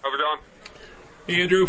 How's it going? Hey, Andrew.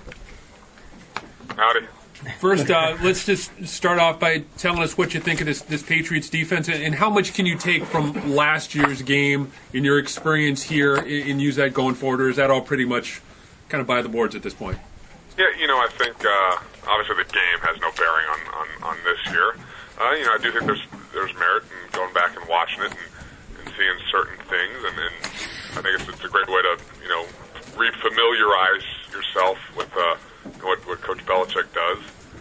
Howdy. First, let's just start off by telling us what you think of this Patriots defense, and how much can you take from last year's game in your experience here and use that going forward, or is that all pretty much kind of by the boards at this point? Yeah, I think obviously the game has no bearing on this year. I do think there's merit in going back and watching it and seeing certain things, and I think it's a great way to refamiliarize yourself with what Coach Belichick does.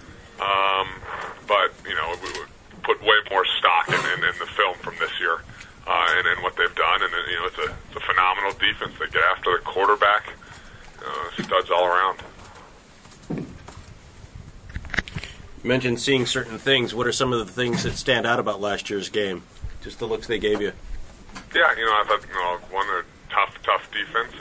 But we would put way more stock in the film from this year and what they've done, and it's a phenomenal defense. They get after the quarterback, studs all around. You mentioned seeing certain things. What are some of the things that stand out about last year's game? Just the looks they gave you. Yeah, I thought one, a tough defense.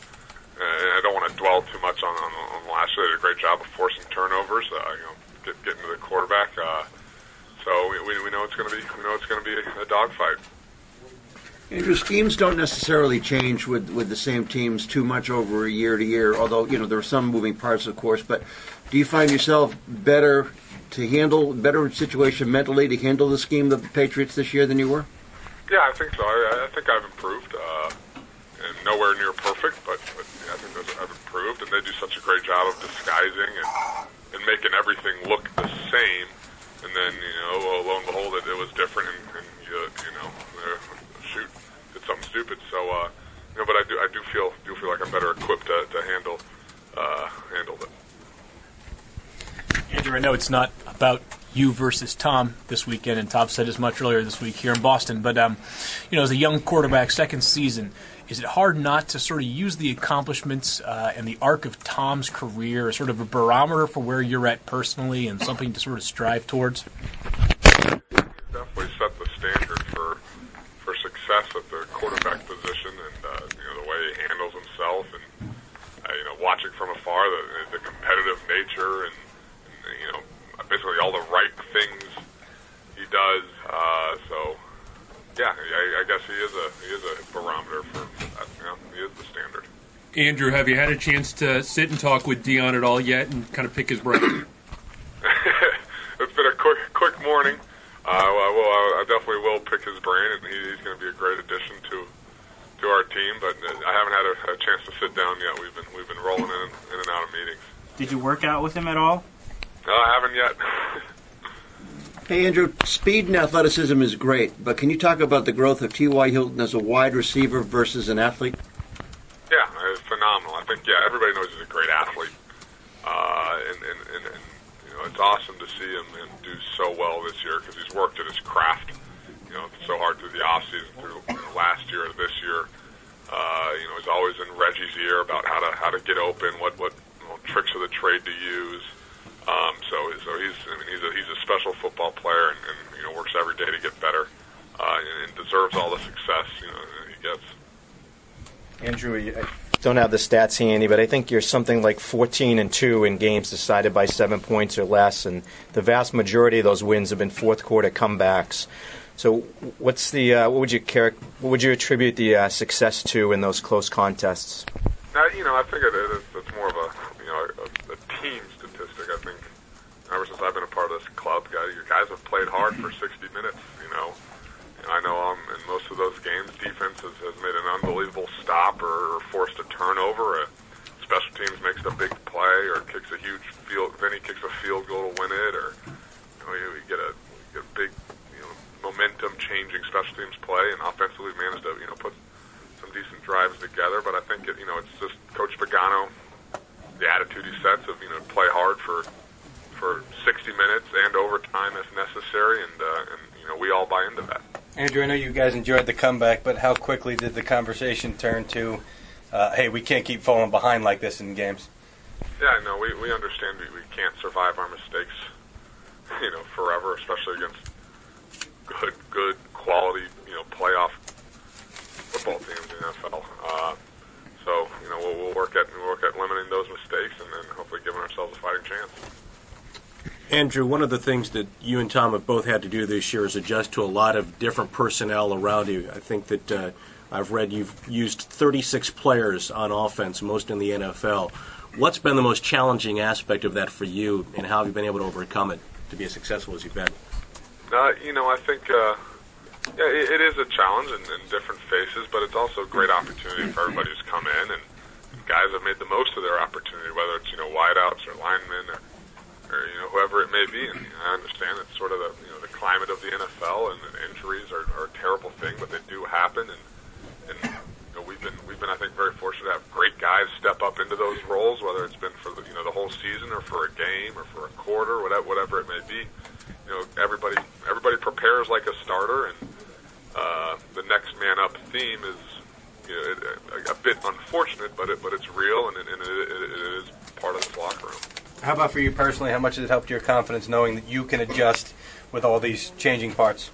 I don't want to dwell too much on last year. They did a great job of forcing turnovers. Getting to the quarterback. So we know it's going to be a dogfight. Andrew, schemes don't necessarily change with the same teams too much over year to year. Although there are some moving parts, of course. But do you find yourself better situation mentally to handle the scheme of the Patriots this year than you were? Yeah, I think so. I think I've improved. And nowhere near perfect, but I think I've improved, and they do such a great job of disguising and making everything look the same. And then, lo and behold, it was different, and shoot, did something stupid. So, but I do feel like I'm better equipped to handle it. Andrew, I know it's not about you versus Tom this weekend, and Tom said as much earlier this week here in Boston. But as a young quarterback, second season, is it hard not to sort of use the accomplishments and the arc of Tom's career as sort of a barometer for where you're at personally and something to sort of strive towards? Definitely set the standard for success at the quarterback position, and the way he handles himself, and watching from afar the competitive nature, and basically all the right things he does. So. Yeah, I guess he is a barometer for that. He is the standard. Andrew, have you had a chance to sit and talk with Dion at all yet and kind of pick his brain? It's been a quick morning. I definitely will pick his brain, and he's going to be a great addition to our team. But I haven't had a chance to sit down yet. We've been rolling in and out of meetings. Did you work out with him at all? No, I haven't yet. Hey, Andrew, speed and athleticism is great, but can you talk about the growth of T.Y. Hilton as a wide receiver versus an athlete? Yeah, it's phenomenal. I think, everybody knows he's a great athlete. And it's awesome to see him and do so well this year because he's worked at his craft, so hard through the offseason, through last year or this year. He's always in Reggie's ear about how to get open, what tricks of the trade to use. So he's a special football player and works every day to get better and deserves all the success he gets. Andrew, I don't have the stats handy, but I think you're something like 14-2 in games decided by 7 points or less, and the vast majority of those wins have been fourth quarter comebacks. So what's what would you attribute the success to in those close contests? I think it's more of a team statistic. I think ever since I've been a part of this club, you guys have played hard for 60 minutes. I know in most of those games, defense has made an unbelievable stop or forced a turnover. Special teams makes a big play or kicks a huge field. Vinny kicks a field goal to win it, or you get a big momentum-changing special teams play, and offensively managed to put some decent drives together. But I think it's just Coach Pagano, the attitude he sets of play hard for 60 minutes and overtime if necessary, and we all buy into that. Andrew, I know you guys enjoyed the comeback, but how quickly did the conversation turn to, hey, we can't keep falling behind like this in games? Yeah, no, we understand we can't survive our mistakes, forever, especially against good quality, playoff football teams in the NFL. So, we'll work at limiting those mistakes and then hopefully giving ourselves a fighting chance. Andrew, one of the things that you and Tom have both had to do this year is adjust to a lot of different personnel around you. I think that I've read you've used 36 players on offense, most in the NFL. What's been the most challenging aspect of that for you, and how have you been able to overcome it to be as successful as you've been? I think it is a challenge in different phases, but it's also a great opportunity for everybody who's come in, and guys have made the most of their opportunity, whether it's wideouts or linemen or whoever it may be. And I understand it's sort of the climate of the NFL, and injuries are a terrible thing, but they do happen. And we've been I think very fortunate to have great guys step up into those roles, whether it's been for the whole season or for a game or for a quarter, whatever it may be. Everybody prepares like a starter, and the next man up theme is a bit unfortunate, but it's real, and it is part of this locker room. How about for you personally? How much has it helped your confidence knowing that you can adjust with all these changing parts?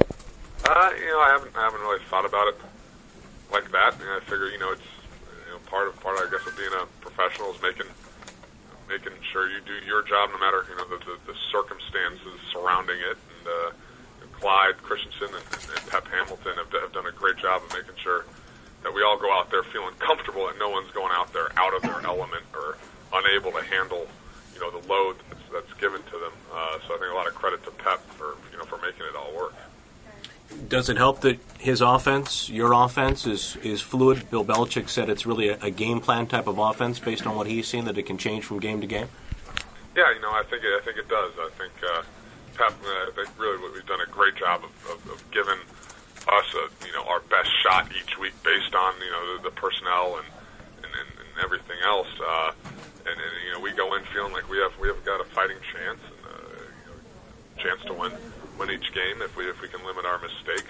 I haven't really thought about it like that. I figure it's part of I guess of being a professional is making sure you do your job no matter the circumstances surrounding it. And Clyde Christensen and Pep Hamilton have done a great job of making sure that we all go out there feeling comfortable and no one's going out there out of their element or unable to handle the load that's given to them. So I think a lot of credit to Pep for making it all work. Does it help that his offense, your offense, is fluid? Bill Belichick said it's really a game plan type of offense based on what he's seen, that it can change from game to game? Yeah, I think it does. I think Pep, I think really we've done a great job of giving us our best shot each week based on the personnel and everything else. And we go in feeling like we have got a fighting chance and chance to win each game if we can limit our mistakes.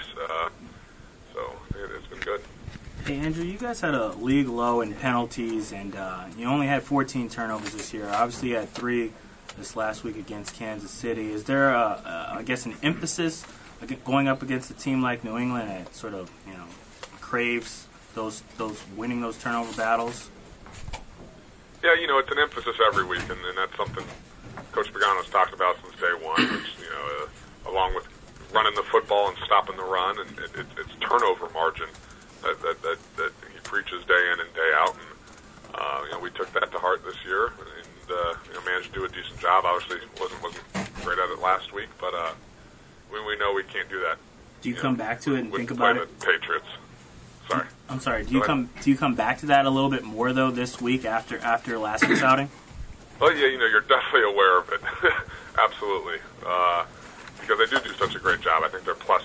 So it's been good. Hey, Andrew, you guys had a league low in penalties, and you only had 14 turnovers this year. Obviously, you had 3 this last week against Kansas City. Is there, I guess, an emphasis going up against a team like New England that sort of, craves those winning those turnover battles? Yeah, it's an emphasis every week, and that's something Coach Pagano's talked about since day one, which, along with running the football and stopping the run, and it's turnover margin that he preaches day in and day out. And we took that to heart this year, and managed to do a decent job. Obviously, wasn't great at it last week, but we know we can't do that. Do you come back to it and think about it? The Patriots. Sorry. I'm sorry. Do you come back to that a little bit more though this week after last week's outing? Well, yeah, you're definitely aware of it. Absolutely. Because they do such a great job. I think they're +9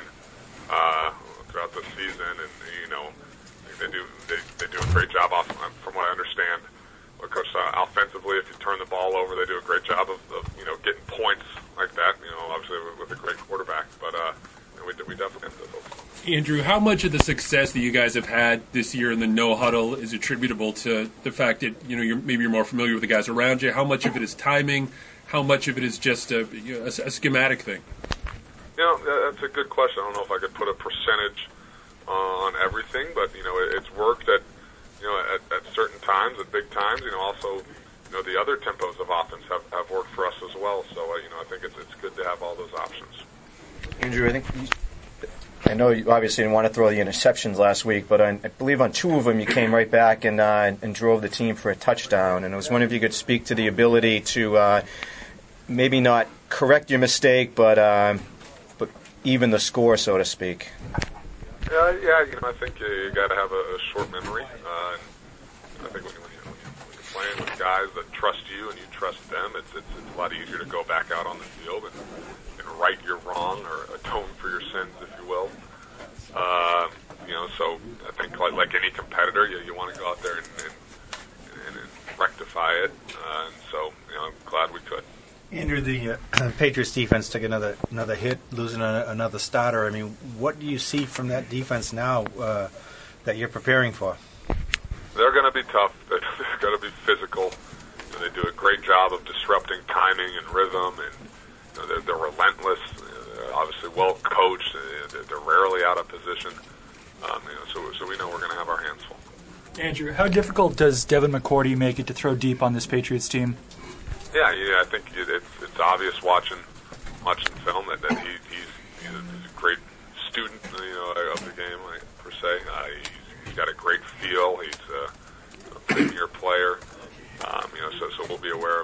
throughout the season, and I think they do a great job. From what I understand, Coach, offensively, if you turn the ball over, they do a great job of getting points like that. Obviously with a great quarterback, but we definitely have to focus on. Andrew, how much of the success that you guys have had this year in the no huddle is attributable to the fact that you're more familiar with the guys around you? How much of it is timing? How much of it is just a schematic thing? That's a good question. I don't know if I could put a percentage on everything, but it's worked at certain times, at big times. Also, the other tempos of offense have worked for us as well. So I think it's good to have all those options. Andrew, I know you obviously didn't want to throw the interceptions last week, but I believe on 2 of them you came right back and drove the team for a touchdown. And I was wondering if you could speak to the ability to maybe not correct your mistake, but even the score, so to speak. Yeah, I think you got to have a short memory. And I think when you're playing with guys that trust you and you trust them, it's a lot easier to go back out on the field and right your wrong or atone for your sins, if you will. So I think like any competitor, you want to go out there and rectify it. And so I'm glad we could. Andrew, the Patriots defense took another hit, losing another starter. I mean, what do you see from that defense now that you're preparing for? They're going to be tough. They're going to be physical. They do a great job of disrupting timing and rhythm, and they're relentless. They're obviously well coached. They're rarely out of position. So we know we're going to have our hands full. Andrew, how difficult does Devin McCourty make it to throw deep on this Patriots team? Yeah, I think it's obvious watching film that he's a great student, of the game, per se. got a great feel. He's a premier player. So we'll be aware